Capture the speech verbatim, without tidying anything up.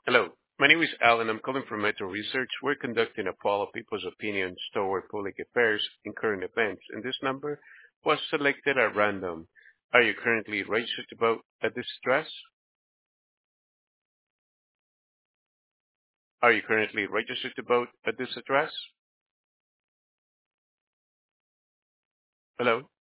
Hello, my name is Alan. I'm calling from Metro Research. We're conducting a poll of people's opinions toward public affairs and current events, and this number was selected at random. Are you currently registered to vote at this address? Are you currently registered to vote at this address? Hello?